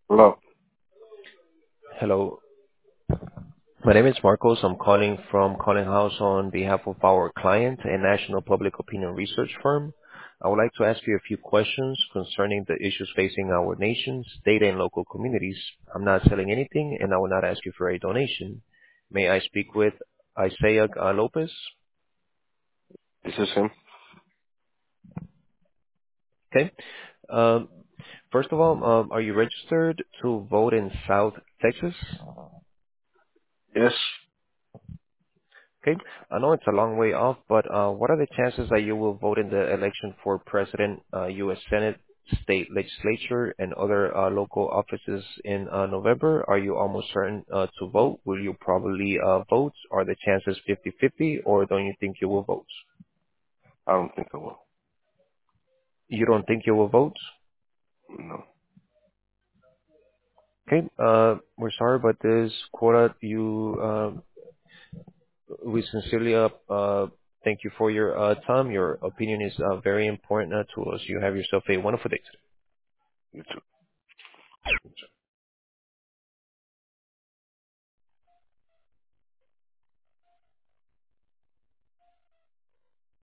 Hello. Hello. My name is Marcos. I'm calling from Calling House on behalf of our client, a national public opinion research firm. I would like to ask you a few questions concerning the issues facing our nation's data and local communities. I'm not selling anything, and I will not ask you for a donation. May I speak with Isaiah Lopez? This is him. Okay. Um, First of all, are you registered to vote in South Texas? Yes. Okay. I know it's a long way off, but what are the chances that you will vote in the election for president, U.S. Senate, state legislature, and other local offices in November? Are you almost certain to vote? Will you probably vote? Are the chances 50-50, or don't you think you will vote? I don't think I will. You don't think you will vote? No. Okay. We're sorry, but this quota, we sincerely thank you for your time. Your opinion is very important to us. You have yourself a wonderful day. You too.